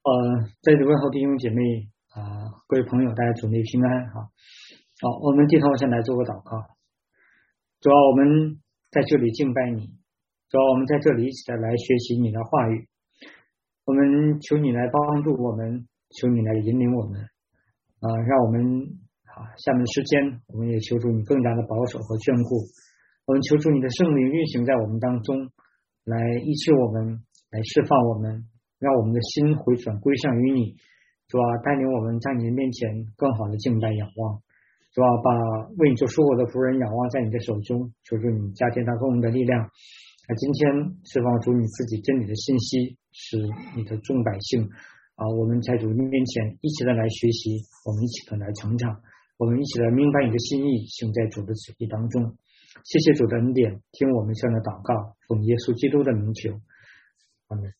在这问候弟兄姐妹各位朋友，大家主内平安哈。好，我们低头先来做个祷告。主要我们在这里敬拜你，主要我们在这里一起来学习你的话语。我们求你来帮助我们，求你来引领我们让我们下面的时间，我们也求助你更加的保守和眷顾。我们求助你的圣灵运行在我们当中，来医治我们，来释放我们，让我们的心回转归向于你。主啊，带领我们在你的面前更好的敬拜仰望。主啊，把为你做属我的仆人仰望在你的手中，求主你加添他给我们的力量。今天释放出你自己真理的信息，使你的众百姓我们在主面前一起的来学习，我们一起的来成长，我们一起来明白你的心意，行在主的旨意当中。谢谢主的恩典，听我们这样的祷告，奉耶稣基督的名求，阿们。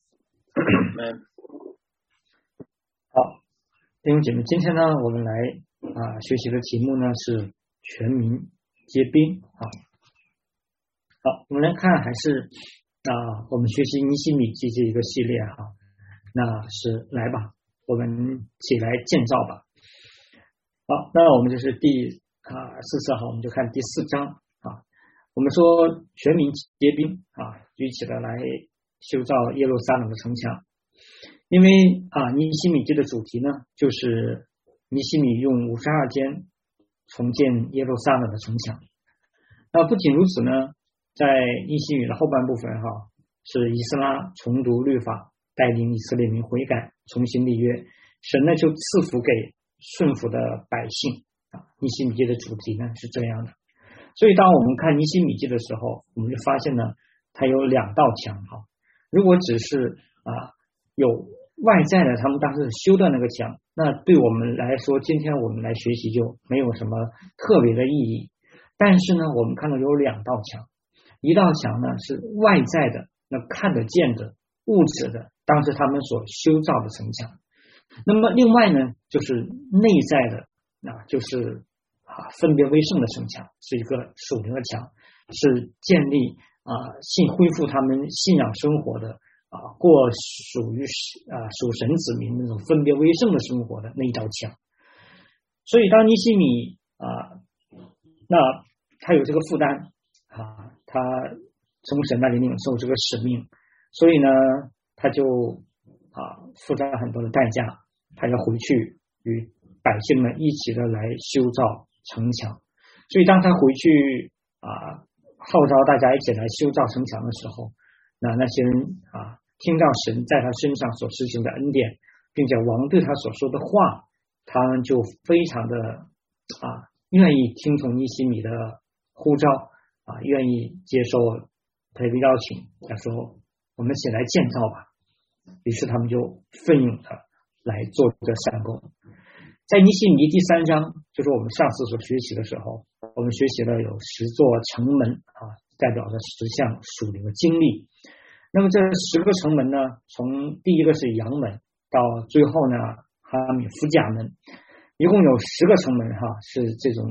好，弟兄姐妹，今天呢，我们来学习的题目呢是全民皆兵好，我们来看还是我们学习尼希米记这一个系列那是来吧，我们起来建造吧。好，那我们就是第14号，我们就看第4章我们说全民皆兵一起的来修造耶路撒冷的城墙。因为尼希米记的主题呢，就是尼希米用52天重建耶路撒冷的城墙。不仅如此呢，在尼希米的后半部分是以斯拉重读律法，带领以色列民悔改，重新立约，神呢就赐福给顺服的百姓尼希米记的主题呢是这样的。所以当我们看尼希米记的时候，我们就发现呢，它有2道墙如果只是有外在的他们当时修的那个墙，那对我们来说，今天我们来学习就没有什么特别的意义。但是呢，我们看到有2道墙，一道墙呢是外在的，那看得见的物质的，当时他们所修造的城墙。那么另外呢，就是内在的就是分别为圣的城墙，是一个属灵的墙，是建立恢复他们信仰生活的过属神子民那种分别为圣的生活的那一道墙。所以当尼希米那他有这个负担他从神那里领受这个使命，所以呢他就付上很多的代价，他要回去与百姓们一起的来修造城墙。所以当他回去号召大家一起来修造城墙的时候，那些人听到神在他身上所施行的恩典，并且王对他所说的话，他们就非常的愿意听从尼希米的呼召愿意接受他的邀请，他说我们一起来建造吧。于是他们就奋勇的来做这个善工。在尼希米第3章，就是我们上次所学习的时候，我们学习了有10座城门代表着10项属灵的经历。那么这10个城门呢，从第一个是阳门到最后呢哈米夫甲门，一共有10个城门是这种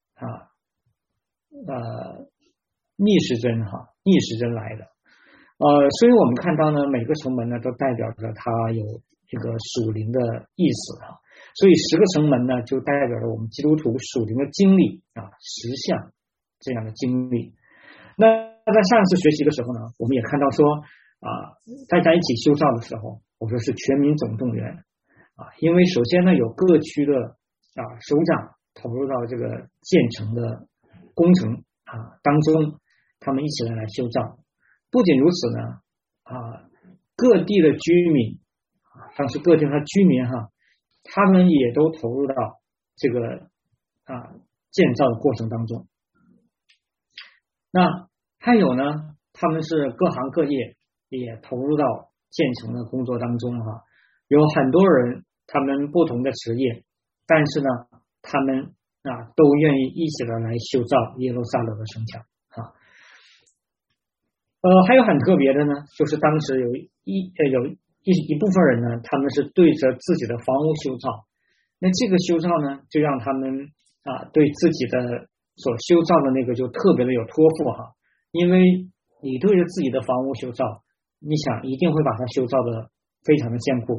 逆时针来的。所以我们看到呢，每个城门呢都代表着它有这个属灵的意思所以10个城门呢就代表着我们基督徒属灵的经历10项这样的经历。那在上次学习的时候呢，我们也看到说大家一起修造的时候，我说是全民总动员因为首先呢有各区的首长投入到这个建成的工程当中，他们一起来修造。不仅如此呢各地的居民当时各地的居民他们也都投入到这个建造的过程当中。那还有呢，他们是各行各业也投入到建成的工作当中有很多人他们不同的职业，但是呢他们都愿意一起的来修造耶路撒冷的城墙还有很特别的呢，就是当时有一部分人呢，他们是对着自己的房屋修造。那这个修造呢，就让他们对自己的所修造的那个就特别的有托付因为你对着自己的房屋修造，你想一定会把它修造的非常的坚固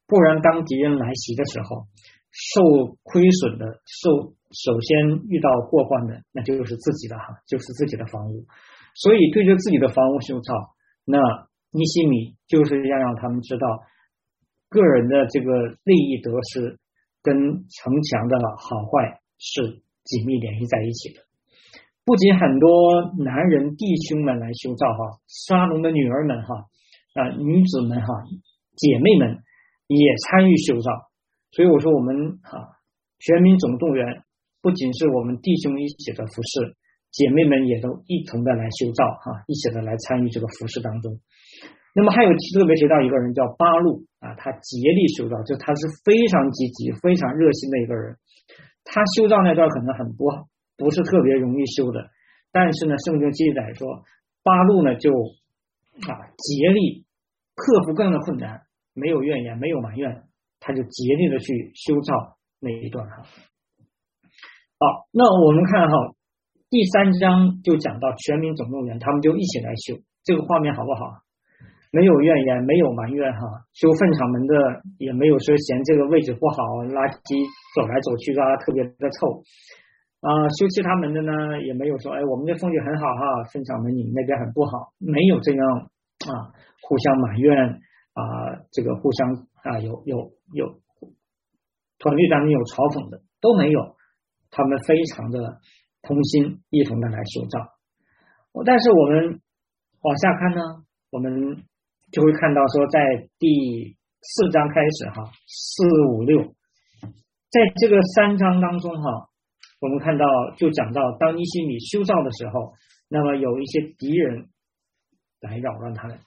不然当敌人来袭的时候，受亏损的首先遇到祸患的那就是自己的就是自己的房屋。所以对着自己的房屋修造，那尼希米就是要让他们知道个人的这个利益得失跟城墙的好坏是紧密联系在一起的。不仅很多男人弟兄们来修造沙龙的女儿们女子们姐妹们也参与修造。所以我说我们全民总动员不仅是我们弟兄一起的服侍，姐妹们也都一同的来修造一起的来参与这个服侍当中。那么还有特别提到一个人叫巴路他竭力修造，就他是非常积极非常热心的一个人。他修造那段可能不是特别容易修的，但是呢圣经记载说巴路呢就竭力克服各样的困难，没有怨言没有埋怨，他就竭力的去修造那一段好，那我们看第3章就讲到全民总动员，他们就一起来修，这个画面好不好？没有怨言没有埋怨修粪场门的也没有说嫌这个位置不好，垃圾走来走去特别的臭修其他门的呢也没有说我们这风景很好粪场门你们那边很不好，没有这样互相埋怨这个互相有团队当中有嘲讽的都没有，他们非常的同心一同的来修造。但是我们往下看呢，我们就会看到说在第4章开始4、5、6，在这个3章当中我们看到就讲到当尼希米修造的时候，那么有一些敌人来扰乱他们。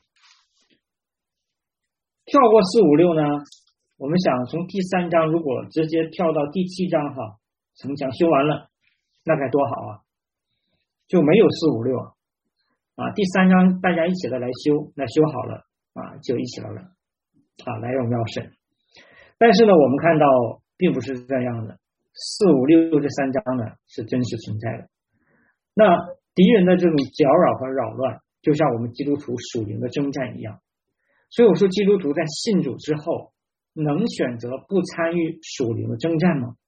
跳过4、5、6呢，我们想从第3章如果直接跳到第7章城墙修完了，那该多好就没有4、5、6第3章大家一起的来修，那修好了就一起来荣耀神。但是呢我们看到并不是这样的，4、5、6这3章呢是真实存在的。那敌人的这种搅扰和扰乱就像我们基督徒属灵的征战一样。所以我说基督徒在信主之后能选择不参与属灵的征战吗？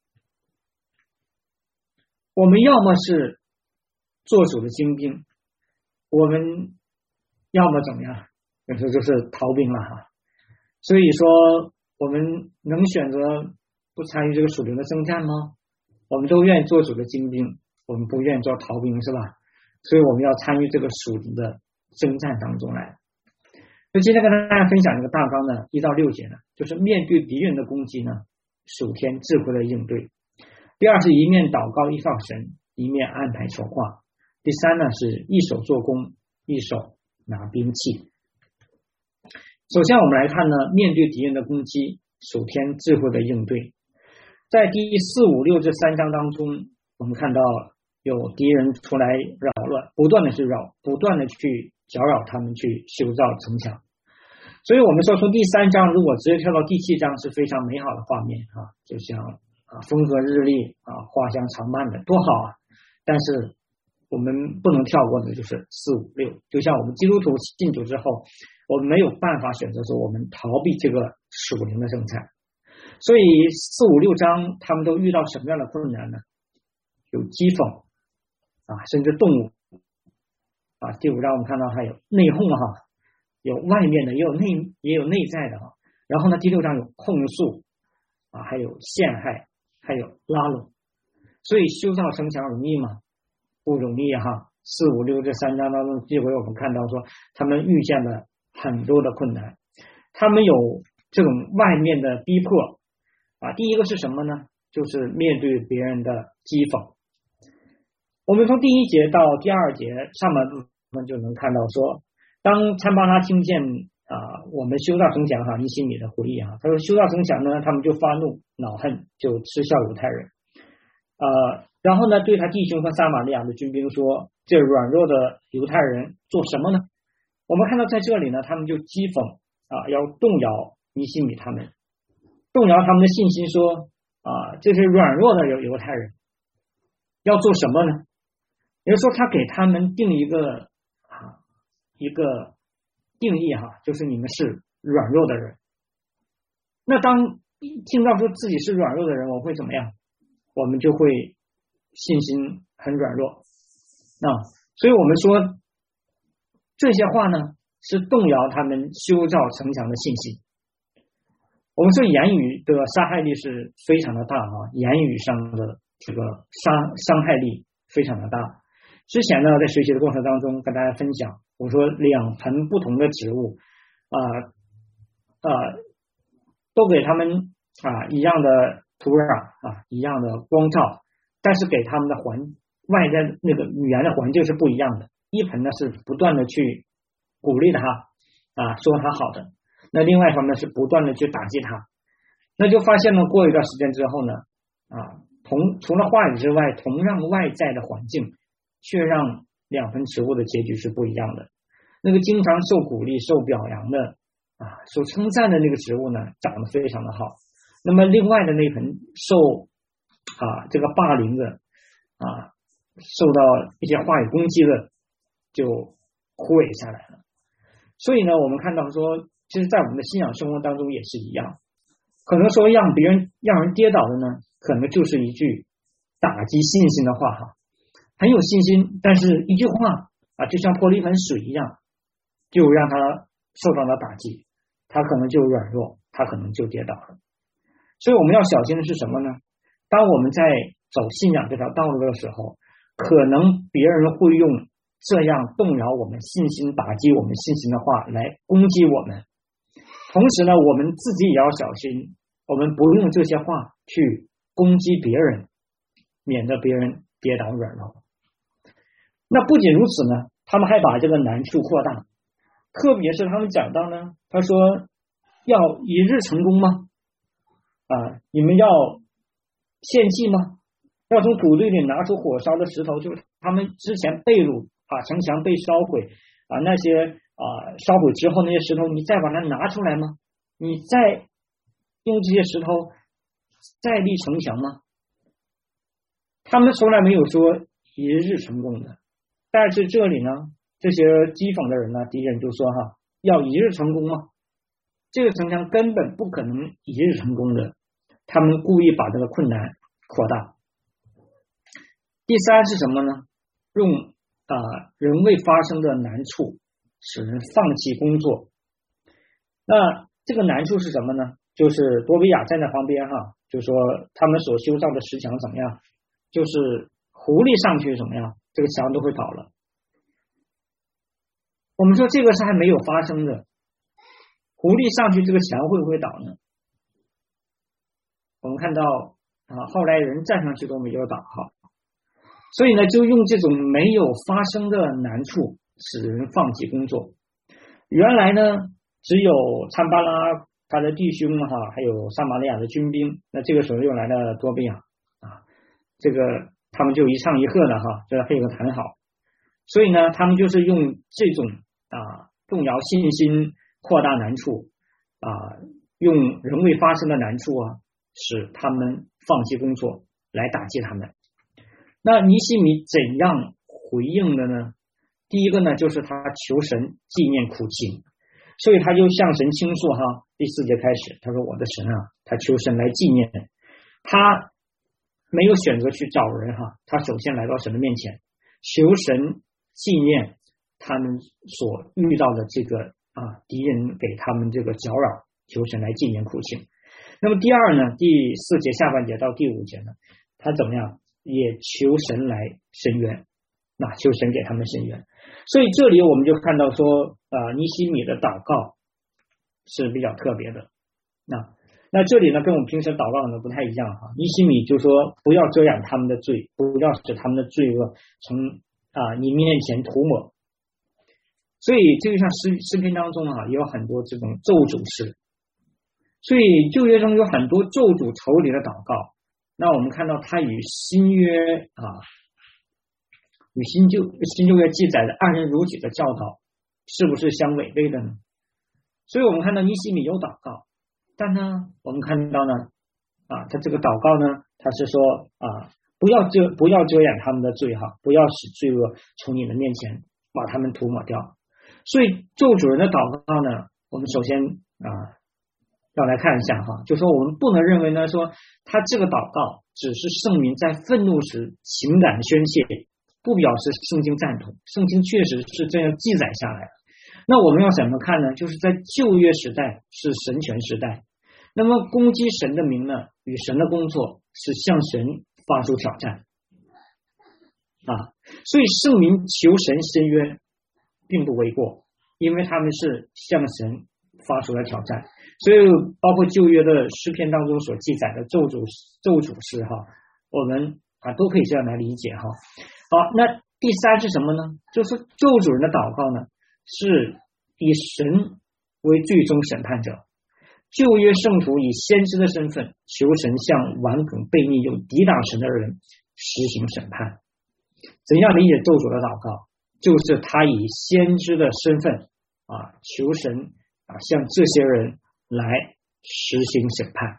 我们要么是做主的精兵，我们要么怎么样，有时候就是逃兵了所以说我们能选择不参与这个属灵的征战吗？我们都愿意做主的精兵，我们不愿意做逃兵是吧？所以我们要参与这个属灵的征战当中来。所以今天跟大家分享一个大纲呢，1到6节呢，就是面对敌人的攻击呢，属天智慧的应对。第二是一面祷告依靠神，一面安排筹划。第3呢是一手做工，一手拿兵器。首先我们来看呢，面对敌人的攻击，属天智慧的应对。在第4、5、6这3章当中，我们看到有敌人出来扰乱，不断的去不断的去搅扰他们去修造城墙。所以我们说从第3章如果直接跳到第7章是非常美好的画面就像风和日丽花香常漫的多好但是我们不能跳过的就是4、5、6，就像我们基督徒信主之后，我们没有办法选择说我们逃避这个属灵的征战。所以4、5、6章他们都遇到什么样的困难呢？有讥讽甚至动武第5章我们看到还有内讧有外面的也有内在的然后呢第6章有控诉还有陷害，还有拉拢。所以修造城墙容易吗？不容易4、5、6这3章当中，这回我们看到说他们遇见了很多的困难，他们有这种外面的逼迫第一个是什么呢？就是面对别人的讥讽。我们从第1节到第2节上半部分就能看到说，当参巴拉听见我们修造城墙尼希米的回忆他说修造城墙呢，他们就发怒恼恨，就嗤笑犹太人然后呢对他弟兄和撒玛利亚的军兵说，这软弱的犹太人做什么呢？我们看到在这里呢，他们就讥讽要动摇尼希米他们，动摇他们的信心，说这些软弱的犹太人要做什么呢？也就是说他给他们定一个定义就是你们是软弱的人那当听到说自己是软弱的人，我会怎么样？我们就会信心很软弱。所以我们说这些话呢，是动摇他们修造城墙的信心。我们说言语的杀害力是非常的大言语上的这个伤害力非常的大。之前呢，在学习的过程当中跟大家分享，我说2盆不同的植物都给他们一样的土壤一样的光照，但是给他们的外在那个语言的环境是不一样的。一盆呢是不断的去鼓励他说他好的，那另外一方面是不断的去打击他。那就发现了过一段时间之后呢除了话语之外，同样外在的环境却让2盆植物的结局是不一样的。那个经常受鼓励受表扬的受称赞的那个植物呢，长得非常的好。那么另外的那盆受这个霸凌的受到一些话语攻击的就枯萎下来了。所以呢，我们看到说，其实在我们的信仰生活当中也是一样，可能说让人跌倒的呢，可能就是一句打击信心的话很有信心，但是一句话就像泼了一盆水一样，就让他受到了打击，他可能就软弱，他可能就跌倒了。所以我们要小心的是什么呢？当我们在走信仰这条道路的时候，可能别人会用这样动摇我们信心、打击我们信心的话来攻击我们。同时呢，我们自己也要小心，我们不用这些话去攻击别人，免得别人跌倒软弱。那不仅如此呢，他们还把这个难处扩大，特别是他们讲到呢，他说要一日成功吗？你们要献祭吗？要从土堆里拿出火烧的石头，就是他们之前被掳城墙被烧毁那些烧毁之后那些石头，你再把它拿出来吗？你再用这些石头再立城墙吗？他们从来没有说一日成功的。但是这里呢，这些讥讽的人呢，敌人就说要一日成功吗？这个城墙根本不可能一日成功的，他们故意把这个困难扩大。第三是什么呢？用人为发生的难处使人放弃工作。那这个难处是什么呢？就是多比亚站在旁边就说他们所修造的石墙怎么样，就是狐狸上去怎么样，这个墙都会倒了。我们说这个是还没有发生的，狐狸上去这个墙会不会倒呢？我们看到后来人站上去都没有倒所以呢，就用这种没有发生的难处使人放弃工作。原来呢，只有参巴拉他的弟兄还有撒玛利亚的军兵，那这个时候又来了多比亚这个他们就一唱一和的这配合很好。所以呢，他们就是用这种动摇信心、扩大难处用人为发生的难处使他们放弃工作来打击他们。那尼希米怎样回应的呢？第一个呢，就是他求神纪念苦情，所以他就向神倾诉第4节开始，他说我的神他求神来纪念，他没有选择去找人他首先来到神的面前，求神纪念他们所遇到的这个敌人给他们这个搅扰，求神来纪念苦情。那么第二呢，第4节下半节到第5节呢，他怎么样也求神来伸冤，求神给他们伸冤。所以这里我们就看到说尼希米的祷告是比较特别的。那这里呢，跟我们平时祷告呢不太一样尼希米就说不要遮掩他们的罪，不要使他们的罪恶从你面前涂抹。所以这就像诗篇当中也有很多这种咒诅诗，所以旧约中有很多咒诅仇敌的祷告。那我们看到他与新约与新旧约记载的爱人如己的教导是不是相违背的呢？所以我们看到尼希米有祷告，但呢我们看到呢他这个祷告呢，他是说不要遮掩他们的罪不要使罪恶从你的面前把他们涂抹掉。所以咒主人的祷告呢，我们首先要来看一下哈，就说我们不能认为呢，说他这个祷告只是圣民在愤怒时情感宣泄，不表示圣经赞同。圣经确实是这样记载下来的。那我们要怎么看呢？就是在旧约时代是神权时代，那么攻击神的名呢，与神的工作是向神发出挑战啊，所以圣民求神申冤并不为过，因为他们是向神发出了挑战。所以包括旧约的诗篇当中所记载的咒诅诗哈，我们都可以这样来理解哈。好，那第三是什么呢？就是咒诅人的祷告呢，是以神为最终审判者。旧约圣徒以先知的身份求神向顽梗悖逆又抵挡神的人实行审判。怎样理解咒诅的祷告？就是他以先知的身份求神向这些人来实行审判。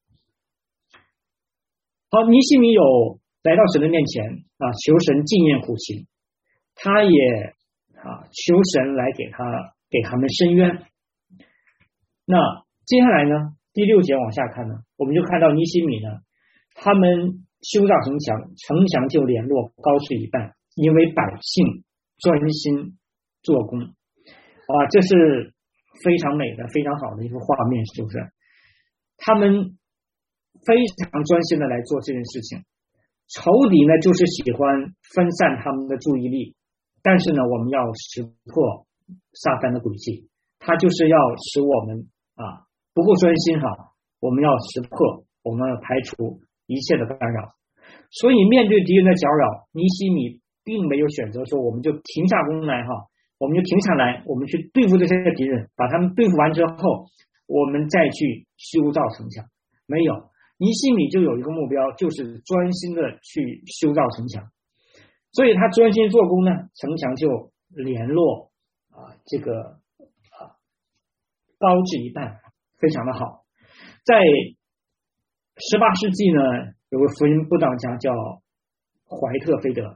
好，尼希米有来到神的面前求神纪念苦情，他也求神来给他们伸冤。那接下来呢，第6节往下看呢，我们就看到尼希米呢，他们修造城墙就联络高出一半，因为百姓专心做工这是非常美的非常好的一个画面，是不是？他们非常专心的来做这件事情。仇敌呢就是喜欢分散他们的注意力，但是呢我们要识破撒旦的诡计，他就是要使我们不够专心我们要识破，我们要排除一切的干扰。所以面对敌人的搅扰，尼希米并没有选择说我们就停下工来我们就停下来，我们去对付这些敌人，把他们对付完之后，我们再去修造城墙。没有，尼希米就有一个目标，就是专心的去修造城墙。所以他专心做工呢，城墙就联络这个高至一半，非常的好。在18世纪呢，有个福音布道家叫怀特菲德，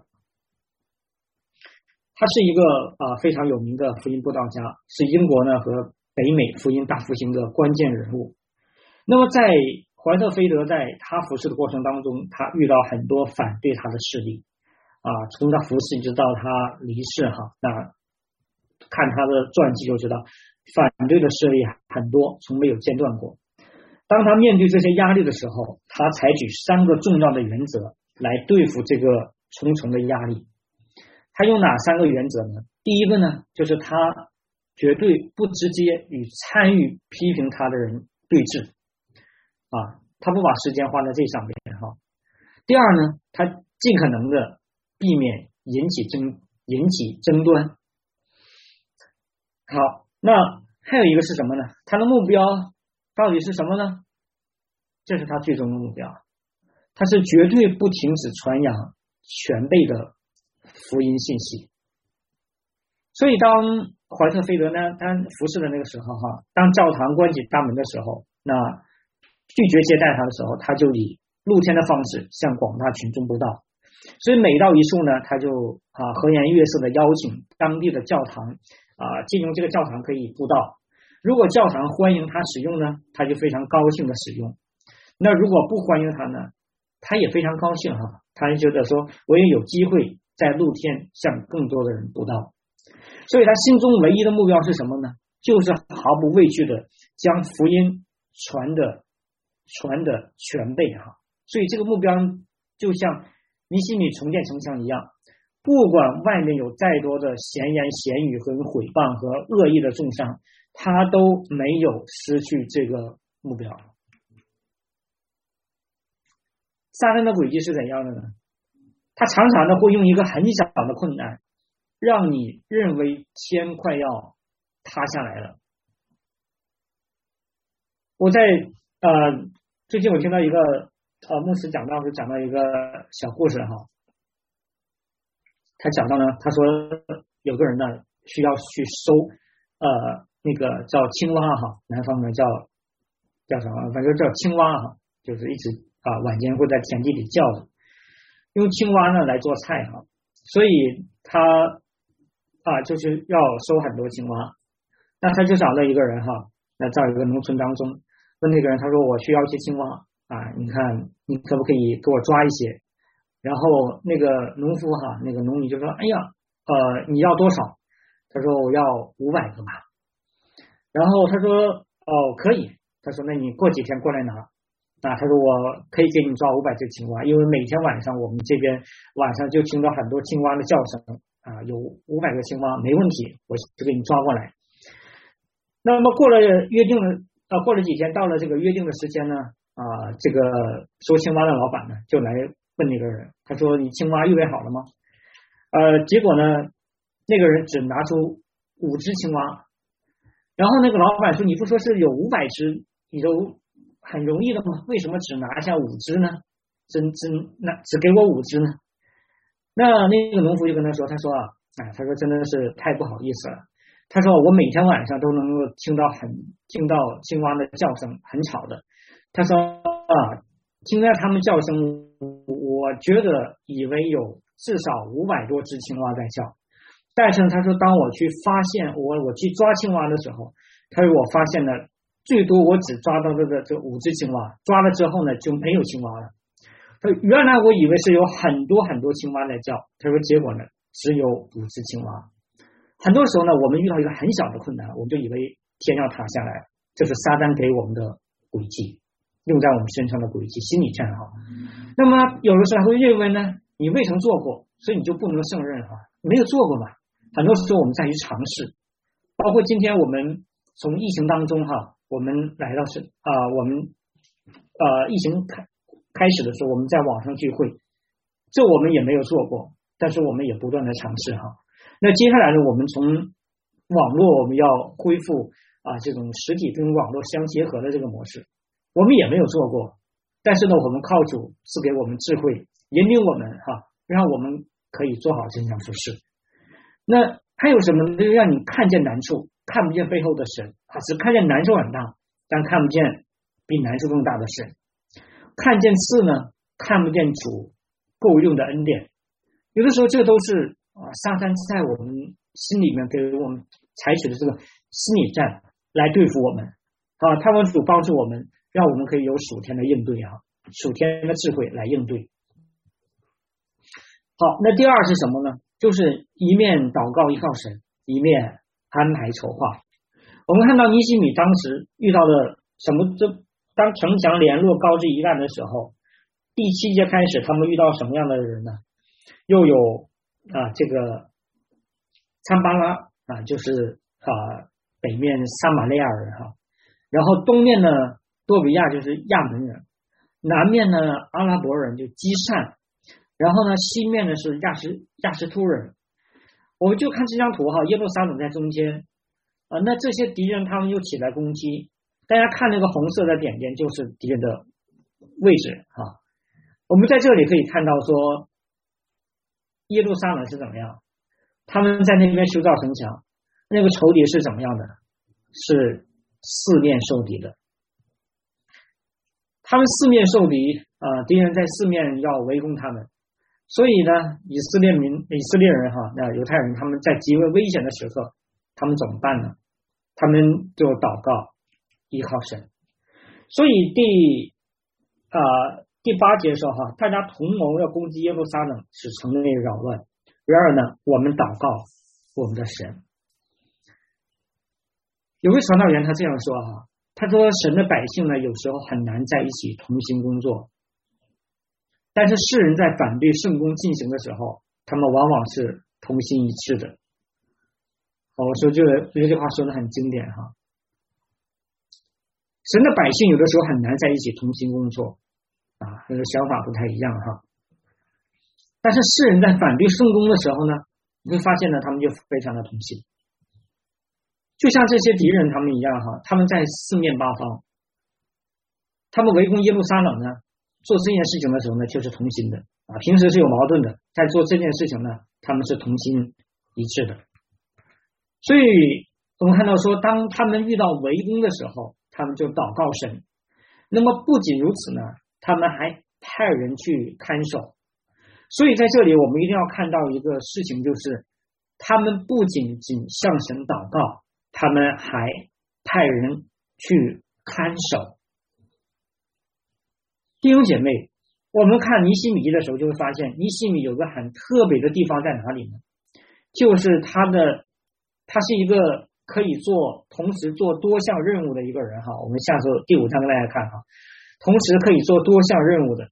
他是一个非常有名的福音布道家，是英国呢和北美福音大复兴的关键人物。那么在怀特菲德在他服侍的过程当中，他遇到很多反对他的势力从他服侍一直到他离世那看他的传记就知道，反对的势力很多，从没有间断过。当他面对这些压力的时候，他采取3个重要的原则来对付这个重重的压力。他用哪3个原则呢？第一个呢，就是他绝对不直接与参与批评他的人对峙他不把时间花在这上面第二呢，他尽可能的避免引起争端。好，那还有一个是什么呢？他的目标到底是什么呢？这是他最终的目标，他是绝对不停止传扬全备的福音信息。所以当怀特菲德呢，他服侍的那个时候当教堂关起大门的时候，那拒绝接待他的时候，他就以露天的方式向广大群众布道。所以每到一处呢，他就和颜悦色的邀请当地的教堂借用这个教堂可以布道。如果教堂欢迎他使用呢，他就非常高兴的使用。那如果不欢迎他呢，他也非常高兴他觉得说我也有机会在露天向更多的人布道。所以他心中唯一的目标是什么呢？就是毫不畏惧的将福音传的全备所以这个目标就像尼希米重建城墙一样，不管外面有再多的闲言闲语和毁谤和恶意的重伤，他都没有失去这个目标。撒旦的诡计是怎样的呢？他常常的会用一个很小的困难，让你认为天快要塌下来了。我在最近我听到一个牧师讲到一个小故事他讲到呢，他说有个人呢需要去收那个叫青蛙南方呢叫什么，反正叫青蛙就是一直晚间会在田地里叫的，用青蛙呢来做菜所以他就是要收很多青蛙。那他就找到一个人那在一个农村当中， 问那个人，他说我需要一些青蛙啊，你看你可不可以给我抓一些？然后那个农夫哈，那个农女就说，哎呀，你要多少？他说我要500个吧。然后他说哦可以，他说那你过几天过来拿啊，他说我可以给你抓500只青蛙，因为每天晚上我们这边晚上就听到很多青蛙的叫声啊，有500个青蛙没问题，我就给你抓过来。那么过了约定的过了几天，到了这个约定的时间呢这个收青蛙的老板呢就来问那个人，他说你青蛙预备好了吗？结果呢那个人只拿出5只青蛙，然后那个老板说你不说是有500只你都很容易的吗？为什么只拿下5只呢？只给我5只呢？那个农夫就跟他说，他说他说真的是太不好意思了。他说我每天晚上都能够听到青蛙的叫声，很吵的。他说听到他们叫声，我觉得以为有至少500多只青蛙在叫。但是他说当我去发现我去抓青蛙的时候，他说我发现了最多我只抓到这5只青蛙，抓了之后呢就没有青蛙了。他说原来我以为是有很多很多青蛙在叫，他说结果呢只有5只青蛙。很多时候呢我们遇到一个很小的困难，我们就以为天要塌下来，这是撒旦给我们的诡计，用在我们身上的诡计，心理战哈。那么有的时候会认为呢你未曾做过，所以你就不能胜任没有做过嘛。很多时候我们在于尝试，包括今天我们从疫情当中我们来到我们疫情开始的时候我们在网上聚会，这我们也没有做过，但是我们也不断的尝试那接下来呢我们从网络我们要恢复这种实体跟网络相结合的这个模式，我们也没有做过，但是呢我们靠主赐给我们智慧，引领我们让我们可以做好这项服事。那还有什么呢？让你看见难处，看不见背后的神只看见难处很大，但看不见比难处更大的神。看见刺呢，看不见主够用的恩典。有的时候这都是撒旦在我们心里面给我们采取的这个心理战来对付我们盼望主帮助我们，让我们可以有属天的应对属天的智慧来应对。好，那第二是什么呢？就是一面祷告依靠神，一面安排筹划。我们看到尼希米当时遇到了什么？当城墙联络高至一万的时候，第7节开始他们遇到什么样的人呢？又有这个参巴拉就是北面撒玛利亚人然后东面呢多比亚就是亚门人，南面呢阿拉伯人就基善，然后呢西面呢是亚实突人。我们就看这张图耶路撒冷在中间那这些敌人他们又起来攻击，大家看那个红色的点点就是敌人的位置我们在这里可以看到说耶路撒冷是怎么样，他们在那边修造城墙，那个仇敌是怎么样的，是四面受敌的。他们四面受敌敌人在四面要围攻他们，所以呢以色列人犹太人他们在极为危险的时刻他们怎么办呢？他们就祷告依靠神。所以第8节说大家同谋要攻击耶路撒冷，使城内扰乱。然而呢我们祷告我们的神。有位传道员他这样说他说神的百姓呢有时候很难在一起同心工作，但是世人在反对圣工进行的时候，他们往往是同心一致的。我说这句话说的很经典神的百姓有的时候很难在一起同心工作那个想法不太一样但是世人在反对圣工的时候呢，你会发现呢他们就非常的同心，就像这些敌人他们一样他们在四面八方，他们围攻耶路撒冷呢，做这件事情的时候呢就是同心的平时是有矛盾的，在做这件事情呢他们是同心一致的。所以我们看到说当他们遇到围攻的时候，他们就祷告神。那么不仅如此呢，他们还派人去看守。所以在这里我们一定要看到一个事情，就是他们不仅向神祷告，他们还派人去看守弟兄姐妹，我们看尼希米记的时候就会发现，尼希米有个很特别的地方在哪里呢？就是他是一个可以同时做多项任务的一个人哈。我们下周第5章跟大家看哈，同时可以做多项任务的，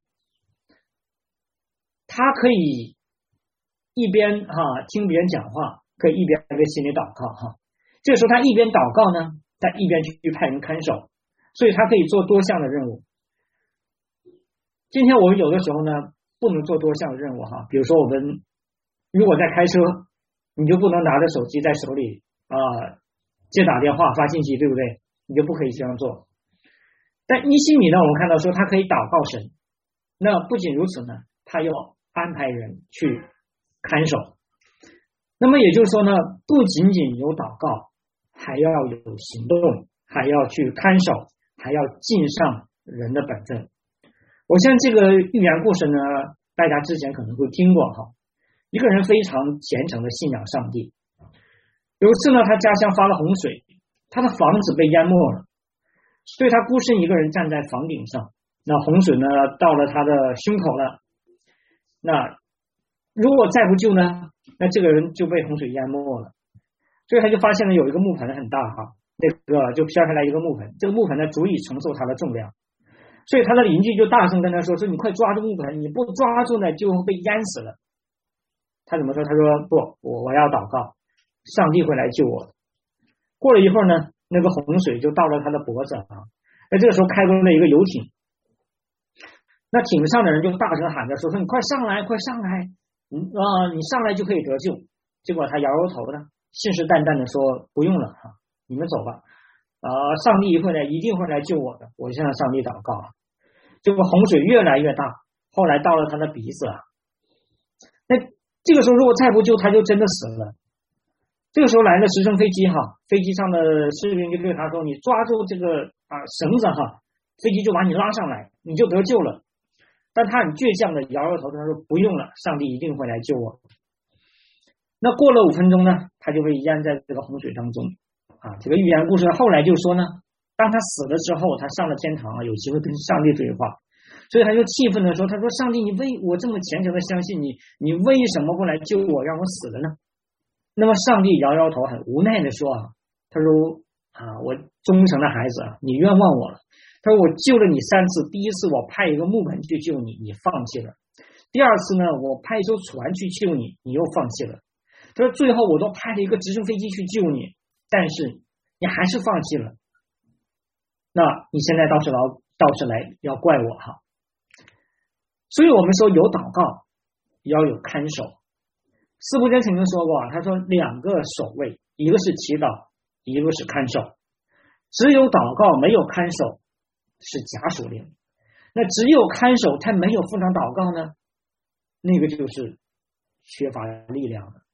他可以一边听别人讲话，可以一边在心里祷告哈。这个时候他一边祷告呢，他一边去派人看守，所以他可以做多项的任务。今天我们有的时候呢不能做多项的任务哈，比如说我们如果在开车，你就不能拿着手机在手里接打电话发信息，对不对？你就不可以这样做。但尼希米呢，我们看到说他可以祷告神，那不仅如此呢，他要安排人去看守。那么也就是说呢，不仅仅有祷告，还要有行动，还要去看守，还要尽上人的本分。我相信这个寓言故事呢，大家之前可能会听过哈。一个人非常虔诚的信仰上帝，有一次呢，他家乡发了洪水，他的房子被淹没了，所以他孤身一个人站在房顶上。那洪水呢到了他的胸口了，那如果再不救呢，那这个人就被洪水淹没了。所以他就发现了有一个木盆很大哈，那个就飘下来一个木盆，这个木盆呢足以承受他的重量。所以他的邻居就大声跟他说你快抓住木盆，你不抓住呢就会被淹死了。他怎么说？他说不，我要祷告，上帝会来救我的。过了一会儿呢，那个洪水就到了他的脖子那这个时候开过了一个游艇，那艇上的人就大声喊着说你快上来，快上来，你上来就可以得救。结果他摇摇头呢，信誓旦旦的说不用了你们走吧，上帝一定会来救我的，我就向上帝祷告。结果洪水越来越大，后来到了他的鼻子那这个时候如果再不救，他就真的死了。这个时候来了直升飞机飞机上的士兵就对他说你抓住这个绳子飞机就把你拉上来，你就得救了。但他很倔强的摇摇头，他说不用了，上帝一定会来救我。那过了5分钟呢，他就被淹在这个洪水当中这个寓言故事后来就说呢，当他死了之后，他上了天堂有机会跟上帝对话。所以他就气愤的说，他说上帝，你为我这么虔诚的相信你，你为什么不来救我，让我死了呢？那么上帝摇摇头，很无奈的说他说我忠诚的孩子你冤枉我了。他说我救了你3次，第一次我派一个木盆去救你，你放弃了；第二次呢，我派一艘船去救你，你又放弃了。他说最后我都派了一个直升飞机去救你，但是你还是放弃了。那你现在倒是来要怪我所以我们说有祷告要有看守。司布真曾经说过他说2个守卫，一个是祈祷，一个是看守。只有祷告没有看守是假属灵，那只有看守他没有付上祷告呢，那个就是缺乏力量的。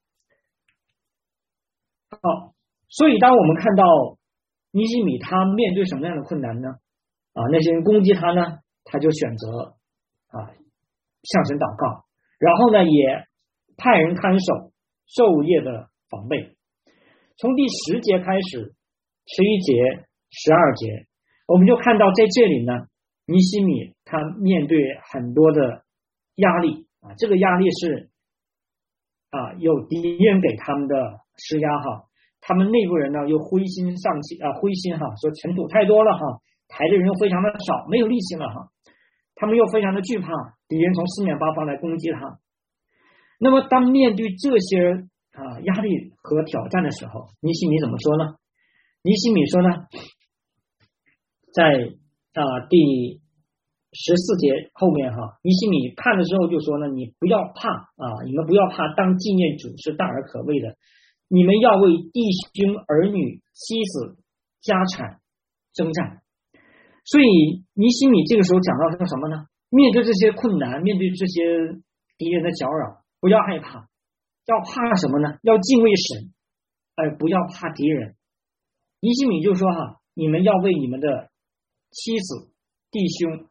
所以当我们看到尼希米他面对什么样的困难呢？那些人攻击他呢，他就选择向神祷告，然后呢也派人看守昼夜的防备。从第10节开始，11节、12节，我们就看到在这里呢，尼希米他面对很多的压力这个压力是有敌人给他们的施压他们内部人呢又灰心丧气灰心说尘土太多了抬的人又非常的少，没有力气了他们又非常的惧怕敌人从4面8方来攻击他。那么当面对这些压力和挑战的时候，尼希米怎么说呢？尼希米说呢，在第14节后面尼希米看了之后就说呢，你不要怕你们不要怕，当纪念主是大而可畏的，你们要为弟兄儿女妻子家产征战。所以尼希米这个时候讲到什么呢？面对这些困难，面对这些敌人的搅扰，不要害怕。要怕什么呢？要敬畏神，而不要怕敌人。尼希米就说你们要为你们的妻子、弟兄、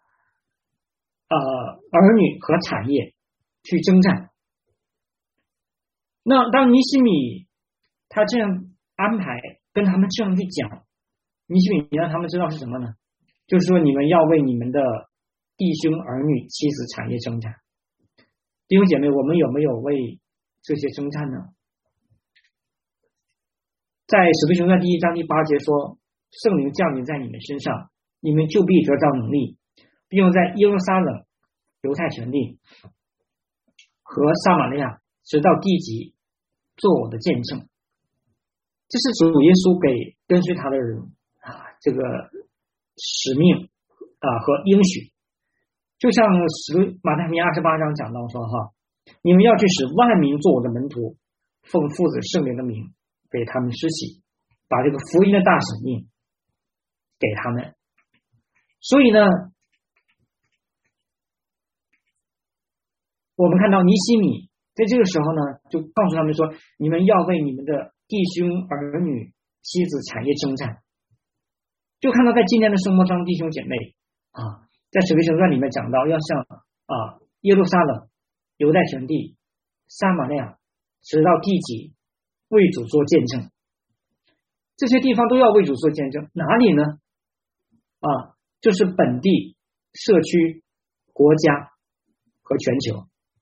儿女和产业去征战。那当尼希米他这样安排，跟他们这样去讲，尼希米让他们知道是什么呢？就是说你们要为你们的弟兄、儿女、妻子、产业征战。弟兄姐妹，我们有没有为这些征战呢？在使徒行传1章第8节说，圣灵降临在你们身上，你们就必得到能力，并在耶路撒冷、犹太全地和撒玛利亚直到地极做我的见证。这是主耶稣给跟随他的人这个使命和应许。就像马太福音28章讲到说你们要去使万民做我的门徒，奉父子圣灵的名给他们施洗，把这个福音的大使命给他们。所以呢，我们看到尼希米在这个时候呢，就告诉他们说，你们要为你们的弟兄、儿女、妻子、产业征战。就看到在今天的生活中，弟兄姐妹在使徒行传里面讲到，要向耶路撒冷、犹太全地、撒玛利亚直到地极为主做见证。这些地方都要为主做见证，哪里呢？就是本地、社区、国家和全球。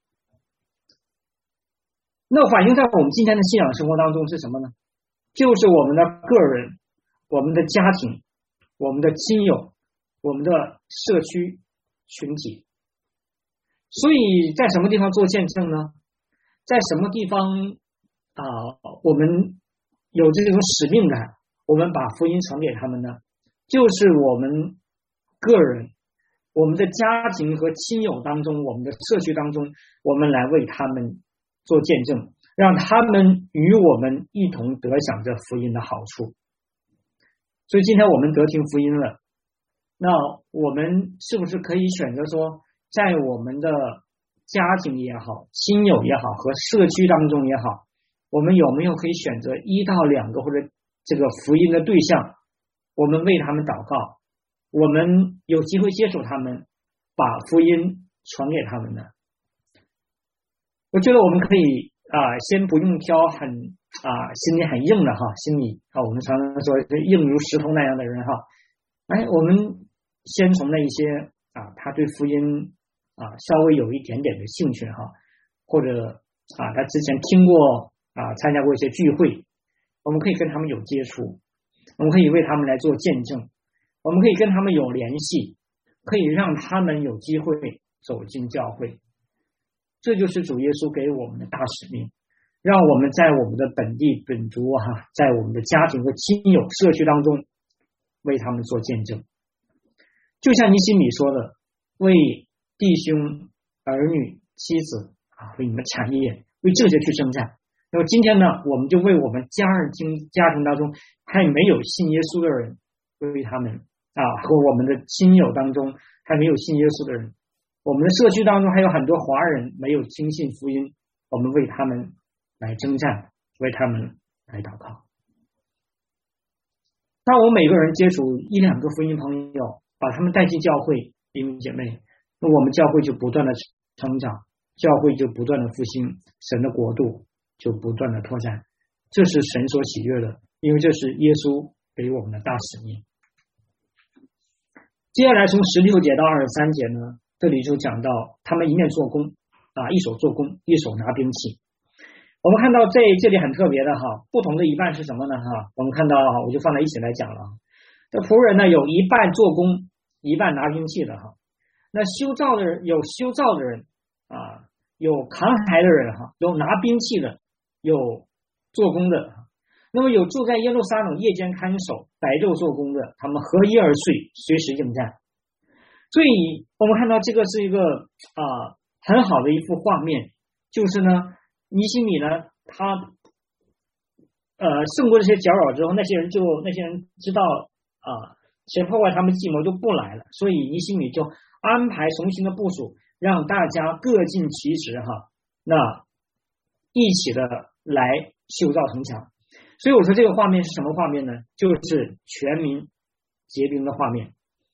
那反映在我们今天的信仰生活当中是什么呢？就是我们的个人、我们的家庭、我们的亲友、我们的社区群体。所以在什么地方做见证呢？在什么地方我们有这种使命感，我们把福音传给他们呢？就是我们个人、我们的家庭和亲友当中，我们的社区当中，我们来为他们做见证，让他们与我们一同得享这福音的好处。所以今天我们得听福音了，那我们是不是可以选择说，在我们的家庭也好、亲友也好和社区当中也好，我们有没有可以选择1到2个或者这个福音的对象，我们为他们祷告，我们有机会接触他们，把福音传给他们呢？我觉得我们可以先不用挑很心里很硬的心里我们常常说硬如石头那样的人我们先从那一些他对福音稍微有一点点的兴趣或者他之前听过参加过一些聚会，我们可以跟他们有接触，我们可以为他们来做见证，我们可以跟他们有联系，可以让他们有机会走进教会。这就是主耶稣给我们的大使命，让我们在我们的本地本族在我们的家庭和亲友社区当中为他们做见证。就像尼希米说的，为弟兄、儿女、妻子为你们产业，为这些去征战。那么今天呢，我们就为我们家庭当中还没有信耶稣的人，为他们和我们的亲友当中还没有信耶稣的人，我们的社区当中还有很多华人没有听信福音，我们为他们来征战，为他们来祷告。当我们每个人接触1、2个福音朋友，把他们带进教会，弟兄姐妹，那我们教会就不断的成长，教会就不断的复兴，神的国度就不断的拓展。这是神所喜悦的，因为这是耶稣给我们的大使命。接下来从16节到23节呢，这里就讲到他们一面做工一手做工，一手拿兵器。我们看到这里很特别的不同的一半是什么呢我们看到我就放在一起来讲了。这仆人呢，有一半做工，一半拿兵器的那修造的人有修造的人有扛牌的人有拿兵器的，有做工的。那么有住在耶路撒冷夜间看守，白昼做工的，他们合衣而睡，随时应战。所以我们看到这个是一个很好的一幅画面，就是呢，尼希米呢，他胜过这些搅扰之后，那些人知道谁破坏他们计谋就不来了，所以尼希米就安排重新的部署，让大家各尽其职那一起的来修造城墙。所以我说这个画面是什么画面呢？就是全民结兵的画面，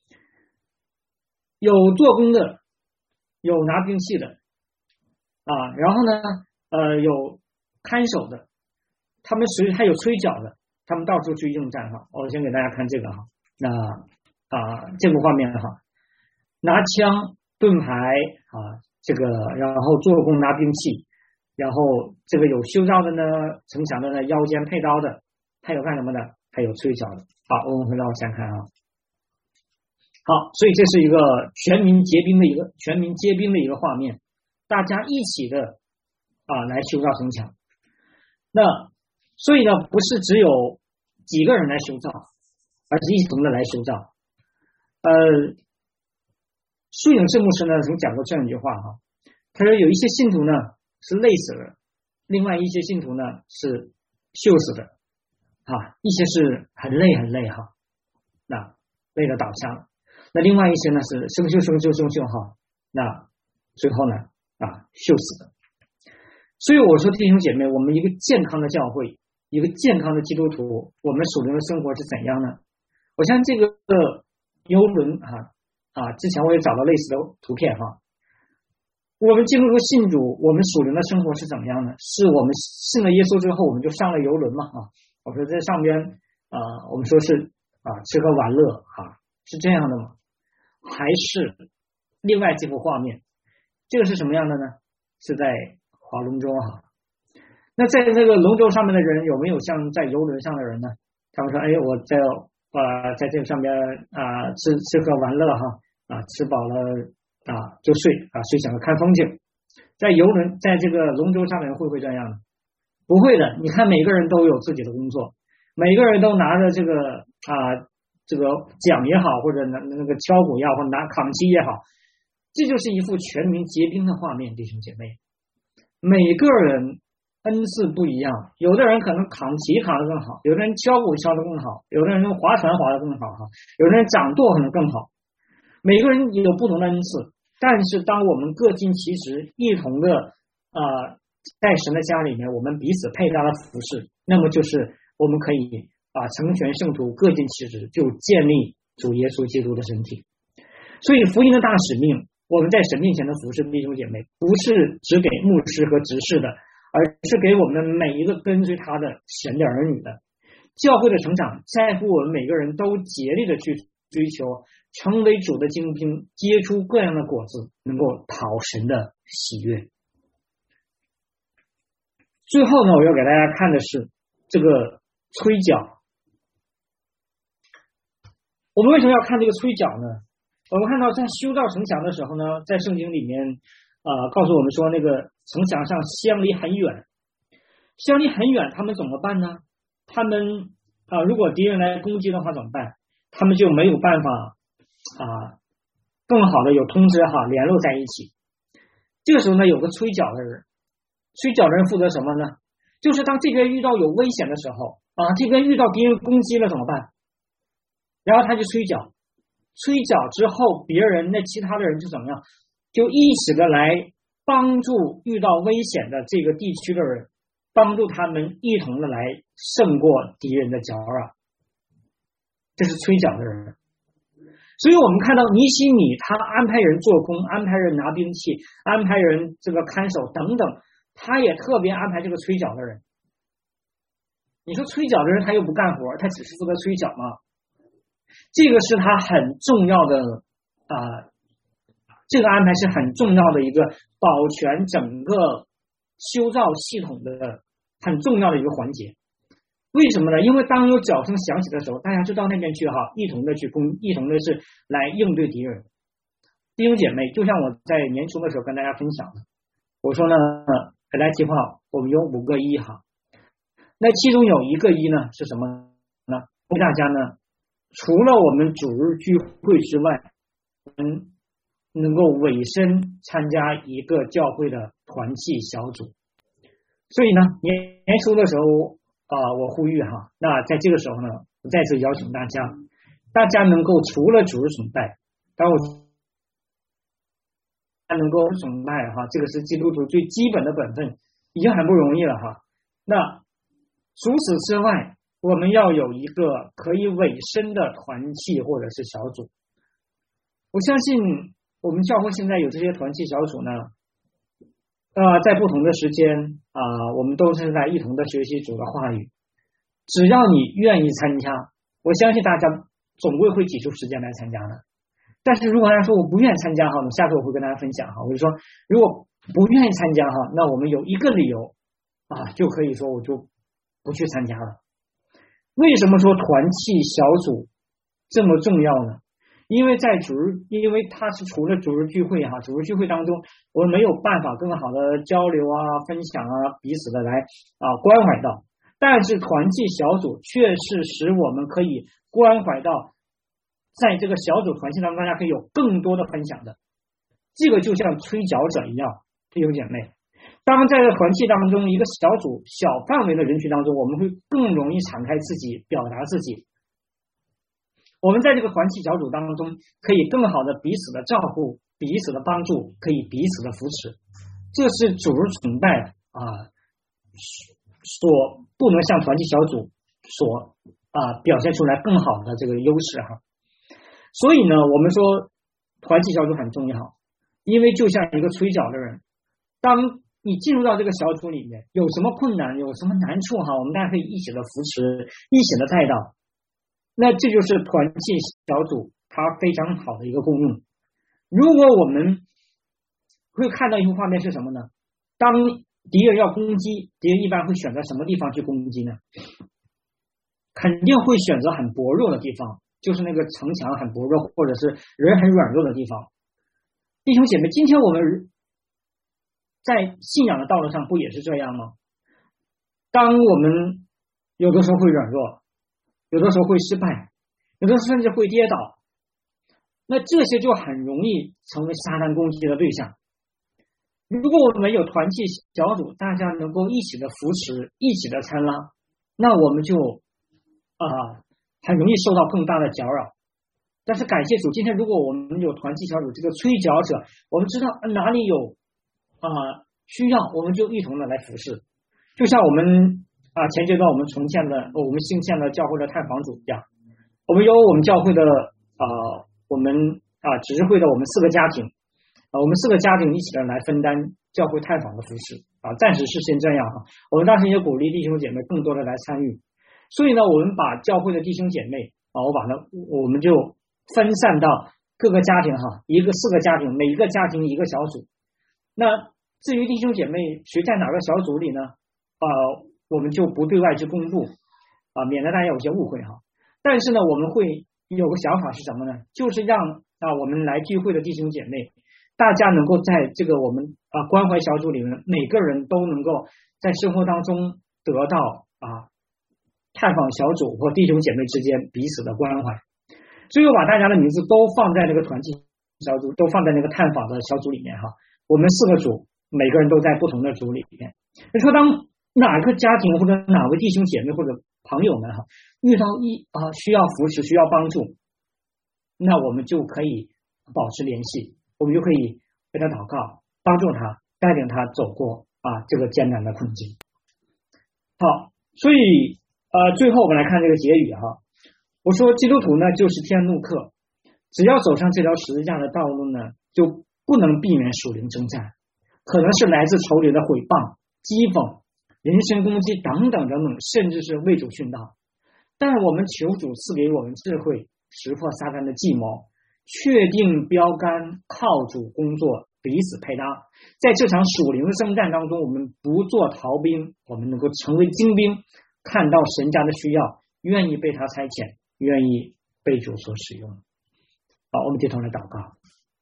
有做工的，有拿兵器的然后呢有看守的，他们还有吹角的，他们到处去应战我先给大家看这个那这个画面拿枪盾牌这个然后做工拿兵器，然后这个有修造的呢，城墙的呢，腰间配刀的，还有干什么的？还有吹角的。好，我们回到往下看啊。好，所以这是一个全民皆兵的一个画面，大家一起的来修造城墙。那所以呢，不是只有几个人来修造，而是一同的来修造。树影智牧师呢曾讲过这样一句话哈，他说有一些信徒呢是累死的，另外一些信徒呢是秀死的一些是很累哈，那累得倒下了。那另外一些呢是生锈哈，那最后呢锈死的。所以我说弟兄姐妹，我们一个健康的教会，一个健康的基督徒，我们属灵的生活是怎样呢？我像这个游轮之前我也找到类似的图片哈。我们基督徒信主，我们属灵的生活是怎么样呢？是我们信了耶稣之后，我们就上了游轮嘛我说在上边我们说是吃喝玩乐是这样的吗？还是另外这幅画面？这个是什么样的呢？是在划龙舟那在这个龙舟上面的人有没有像在游轮上的人呢？他们说我在这个上边吃喝玩乐吃饱了就睡睡醒了看风景。在这个龙舟上面会不会这样呢？不会的。你看每个人都有自己的工作，每个人都拿着这个这个桨也好，或者那个挑鼓也好，或者拿扛旗也好，这就是一幅全民皆兵的画面。弟兄姐妹，每个人恩赐不一样，有的人可能扛旗扛得更好，有的人挑鼓挑得更好，有的人用划船划得更好有的人掌舵可能更好。每个人有不同的恩赐，但是当我们各尽其职，一同的在神的家里面，我们彼此配搭的服侍，那么就是我们可以成全圣徒，各尽其职，就建立主耶稣基督的身体。所以福音的大使命，我们在神面前的服侍弟兄姐妹，不是只给牧师和执事的，而是给我们每一个跟随他的神的儿女的。教会的成长在乎我们每个人都竭力的去追求成为主的精兵，结出各样的果子，能够讨神的喜悦。最后呢，我要给大家看的是这个吹角。我们为什么要看这个吹角呢？我们看到在修造城墙的时候呢，在圣经里面告诉我们说，那个城墙上相离很远，他们怎么办呢？他们如果敌人来攻击的话怎么办？他们就没有办法更好的有通知联络在一起。这个时候呢，有个吹角的人负责什么呢？就是当这边遇到有危险的时候这边遇到敌人攻击了怎么办？然后他就吹角之后，别人其他的人就怎么样？就一起的来帮助遇到危险的这个地区的人，帮助他们一同的来胜过敌人的搅扰。这是吹角的人。所以我们看到尼希米他安排人做工，安排人拿兵器，安排人这个看守等等，他也特别安排这个吹角的人。你说吹角的人他又不干活，他只是负责吹角吗？这个是他很重要的这个安排是很重要的一个保全整个修造系统的很重要的一个环节。为什么呢？因为当有角声响起的时候，大家就到那边去一同的去一同的是来应对敌人。弟兄姐妹，就像我在年初的时候跟大家分享的，我说呢，给大家计划我们有5个一那其中有一个一呢是什么呢？为大家呢，除了我们主日聚会之外，我们能够委身参加一个教会的团契小组。所以呢，年初的时候我呼吁那在这个时候呢，我再次邀请大家能够除了主日崇拜，当我能够崇拜这个是基督徒最基本的本分，已经很不容易了那除此之外，我们要有一个可以委身的团契或者是小组。我相信我们教会现在有这些团契小组呢，在不同的时间我们都是在一同的学习主的话语。只要你愿意参加，我相信大家总归会挤出时间来参加的。 但是如果大家说我不愿意参加哈，那下次我会跟大家分享哈。我就说，如果不愿意参加哈，那我们有一个理由就可以说我就不去参加了。为什么说团契小组这么重要呢？因为它是除了主日聚会主日聚会当中，我们没有办法更好的交流分享彼此的来关怀到，但是团契小组却是使我们可以关怀到，在这个小组团契当中，大家可以有更多的分享的。这个就像吹角者一样，弟兄姐妹，当在团契当中一个小组小范围的人群当中，我们会更容易敞开自己，表达自己。我们在这个团契小组当中可以更好的彼此的照顾，彼此的帮助，可以彼此的扶持。这是主日崇拜所不能像团契小组所表现出来更好的这个优势所以呢，我们说团契小组很重要，因为就像一个吹角的人，当你进入到这个小组里面，有什么困难，有什么难处我们大家可以一起的扶持，一起的带到。那这就是团契小组它非常好的一个功用。如果我们会看到一幅画面是什么呢？当敌人要攻击，敌人一般会选择什么地方去攻击呢？肯定会选择很薄弱的地方，就是那个城墙很薄弱，或者是人很软弱的地方。弟兄姐妹，今天我们在信仰的道路上不也是这样吗？当我们有的时候会软弱，有的时候会失败，有的时候甚至会跌倒，那这些就很容易成为撒旦攻击的对象。如果我们有团契小组，大家能够一起的扶持，一起的参拉，那我们就很容易受到更大的搅扰。但是感谢主，今天如果我们有团契小组这个吹角者，我们知道哪里有需要，我们就一同的来服侍。就像我们前阶段我们新建的教会的探访组一样，我们有我们教会的我们执事会的我们4个家庭，我们4个家庭一起的来分担教会探访的服侍暂时是先这样我们当时也鼓励弟兄姐妹更多的来参与。所以呢，我们把教会的弟兄姐妹我们就分散到各个家庭4个家庭，每一个家庭一个小组。那至于弟兄姐妹谁在哪个小组里呢？我们就不对外去公布免得大家有些误会但是呢，我们会有个想法是什么呢？就是让我们来聚会的弟兄姐妹，大家能够在这个我们关怀小组里面，每个人都能够在生活当中得到探访小组或弟兄姐妹之间彼此的关怀。所以我把大家的名字都放在那个团契小组，都放在那个探访的小组里面我们4个组，每个人都在不同的组里面。你说当哪个家庭或者哪位弟兄姐妹或者朋友们遇到需要扶持需要帮助，那我们就可以保持联系，我们就可以为他祷告，帮助他，带领他走过这个艰难的困境。好，所以最后我们来看这个结语我说基督徒呢就是天路客，只要走上这条十字架的道路呢，就不能避免属灵征战，可能是来自仇敌的毁谤、讥讽、人身攻击等等等等，甚至是为主殉道。但我们求主赐给我们智慧，识破撒旦的计谋，确定标杆，靠主工作，彼此配搭。在这场属灵的征战当中，我们不做逃兵，我们能够成为精兵，看到神家的需要，愿意被他差遣，愿意被主所使用。好，我们低头来祷告。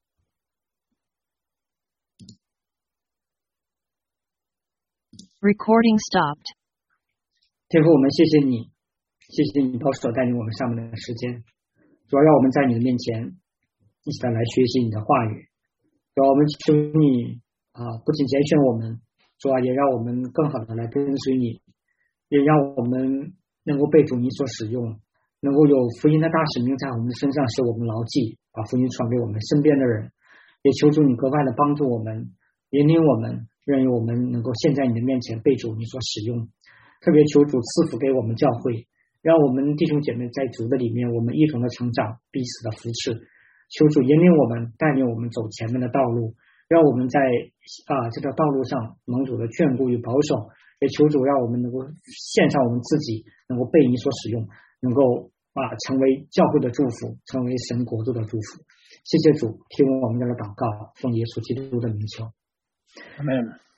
Recording stopped. 天父，我们谢谢你，谢谢你保守带领我们上面的时间，主要让我们在你的面前一起来学习你的话语。主要我们求你不仅拣选我们，主要也让我们更好的来跟随你，也让我们能够被主你所使用，能够有福音的大使命在我们身上，使我们牢记，把福音传给我们身边的人。也求主你格外的帮助我们，引领我们，愿意我们能够现在你的面前被主你所使用。特别求主赐福给我们教会，让我们弟兄姐妹在主的里面，我们一同的成长，彼此的扶持。求主引领我们，带领我们走前面的道路，让我们在这条道路上蒙主的眷顾与保守。也求主让我们能够献上我们自己，能够被你所使用，能够成为教会的祝福，成为神国度的祝福。 谢谢主，听我们的祷告，奉耶稣基督的名求。 阿门。